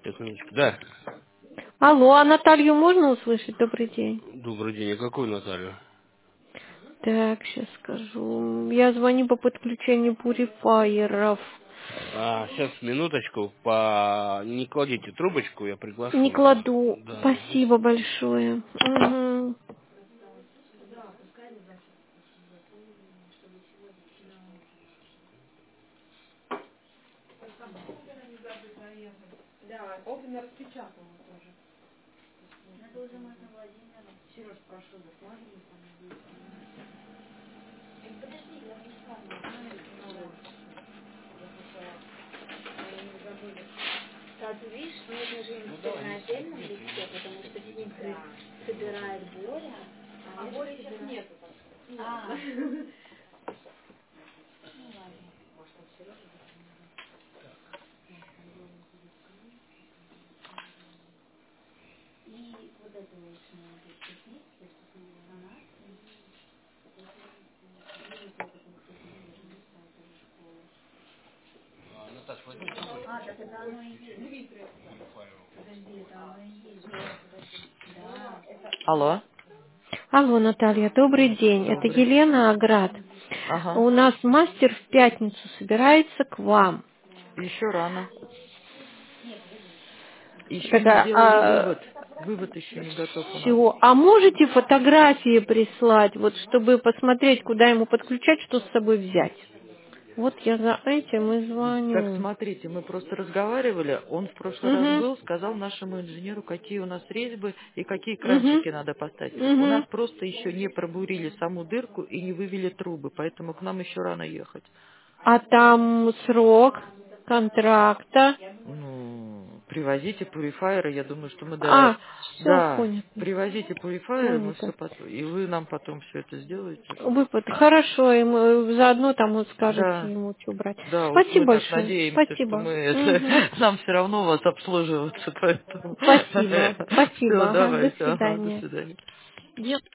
Так, минуточку. Да. Алло, а Наталью можно услышать? Добрый день. Добрый день. А какую Наталью? Так, сейчас скажу. Я звоню по подключению пурифайеров. Сейчас, минуточку. Не кладите трубочку, я приглашу Не вас. кладу. Да. Спасибо большое. Угу. Наташа, возьми трубочку. Алло. Алло, Наталья, добрый день. Это Добрый. Елена Аград. Ага. У нас мастер в пятницу собирается к вам. Еще рано. Еще не Такая, сделали вывод. Вывод еще не готов у нас. все. А можете фотографии прислать, вот чтобы посмотреть, куда ему подключать, что с собой взять? Вот я за этим и Так, звоню. смотрите, мы просто разговаривали. Он в прошлый раз Угу, был, сказал нашему инженеру, какие у нас резьбы и какие угу, кранчики надо поставить. У нас угу. просто еще не пробурили саму дырку и не вывели трубы, поэтому к нам еще рано ехать. А там срок контракта. Ну, привозите пурифайеры, я думаю, что мы А, все да, понятно. привозите пурифайеры, мы все Понятно. потом, и вы нам потом все это сделаете. Хорошо, и мы заодно там вот скажете Да, ему, что брать. да, уж мы Спасибо так большое. надеемся, что Спасибо. мы это, Мгм. нам все равно вас обслуживаться, поэтому. Спасибо. Все, Спасибо. Ага, до давайте, ага, до свидания. свидания. Нет.